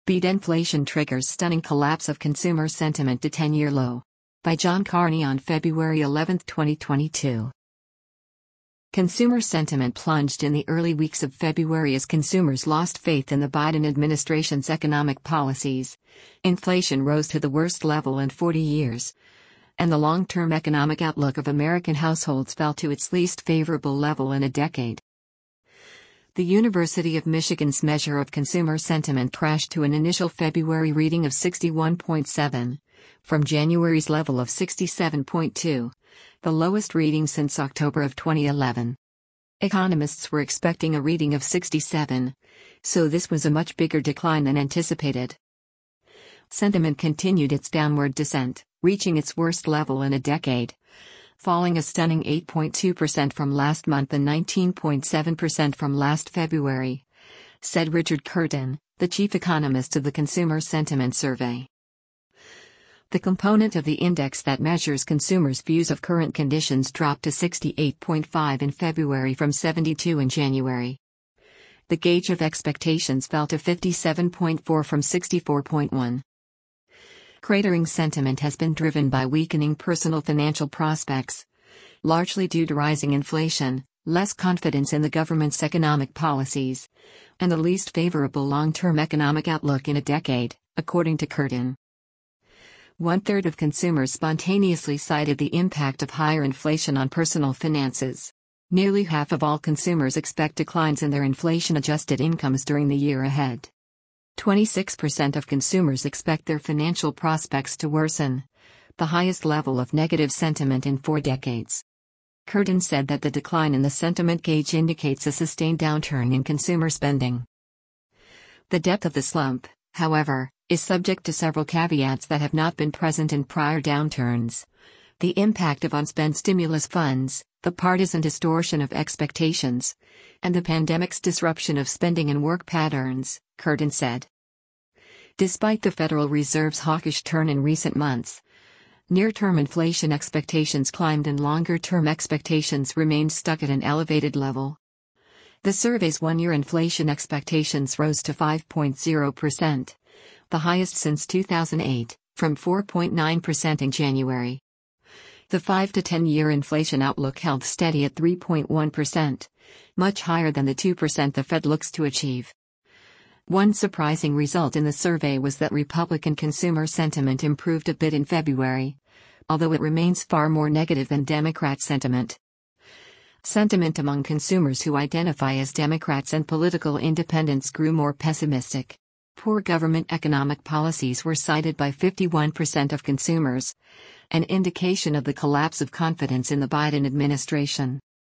Beat inflation triggers stunning collapse of consumer sentiment to 10-year low. By John Carney on February 11, 2022. Consumer sentiment plunged in the early weeks of February as consumers lost faith in the Biden administration's economic policies. Inflation rose to the worst level in 40 years. And the long-term economic outlook of American households fell to its least favorable level in a decade. The University of Michigan's measure of consumer sentiment crashed to an initial February reading of 61.7, from January's level of 67.2, the lowest reading since October of 2011. Economists were expecting a reading of 67, so this was a much bigger decline than anticipated. Sentiment continued its downward descent, reaching its worst level in a decade, falling a stunning 8.2% from last month and 19.7% from last February, said Richard Curtin, the chief economist of the Consumer Sentiment Survey. The component of the index that measures consumers' views of current conditions dropped to 68.5 in February from 72 in January. The gauge of expectations fell to 57.4 from 64.1. Cratering sentiment has been driven by weakening personal financial prospects, largely due to rising inflation, less confidence in the government's economic policies, and the least favorable long-term economic outlook in a decade, according to Curtin. One-third of consumers spontaneously cited the impact of higher inflation on personal finances. Nearly half of all consumers expect declines in their inflation-adjusted incomes during the year ahead. 26% of consumers expect their financial prospects to worsen, the highest level of negative sentiment in 4 decades. Curtin said that the decline in the sentiment gauge indicates a sustained downturn in consumer spending. The depth of the slump, however, is subject to several caveats that have not been present in prior downturns. The impact of unspent stimulus funds, the partisan distortion of expectations, and the pandemic's disruption of spending and work patterns, Curtin said. Despite the Federal Reserve's hawkish turn in recent months, near-term inflation expectations climbed and longer-term expectations remained stuck at an elevated level. The survey's one-year inflation expectations rose to 5.0%, the highest since 2008, from 4.9% in January. The 5 to 10-year inflation outlook held steady at 3.1%, much higher than the 2% the Fed looks to achieve. One surprising result in the survey was that Republican consumer sentiment improved a bit in February, although it remains far more negative than Democrat sentiment. Sentiment among consumers who identify as Democrats and political independents grew more pessimistic. Poor government economic policies were cited by 51% of consumers, an indication of the collapse of confidence in the Biden administration.